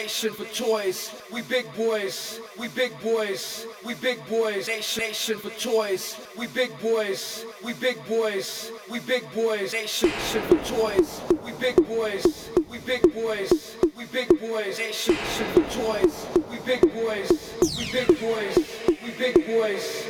nation for toys. We big boys, we big boys, we big boys. Nation for toys. We big boys, we big boys, we big boys. Nation for toys. We big boys, we big boys, we big boys. Nation for toys. We big boys, we big boys, we big boys.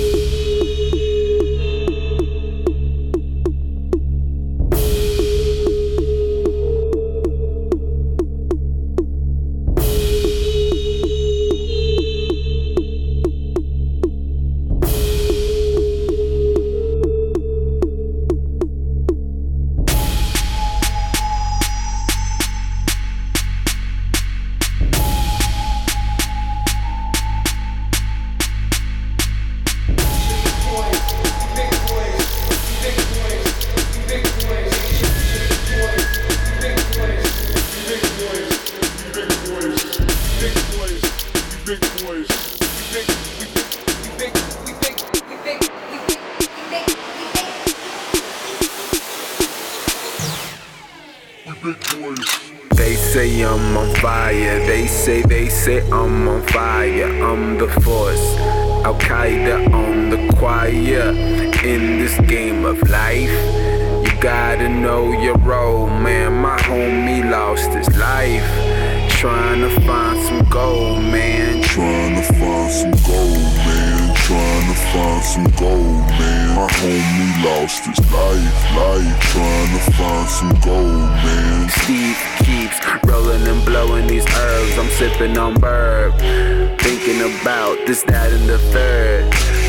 They say I'm on fire, they say I'm on fire. I'm the force, Al-Qaeda on the choir. In this game of life, you gotta know your role, man. My homie lost his life, trying to find some gold, man. Trying to find some gold, man. Trying to find some gold, man. My homie lost his life. Trying to find some gold, man. Steve keeps rolling and blowing these herbs. I'm sipping on burp, thinking about this, that, and the third.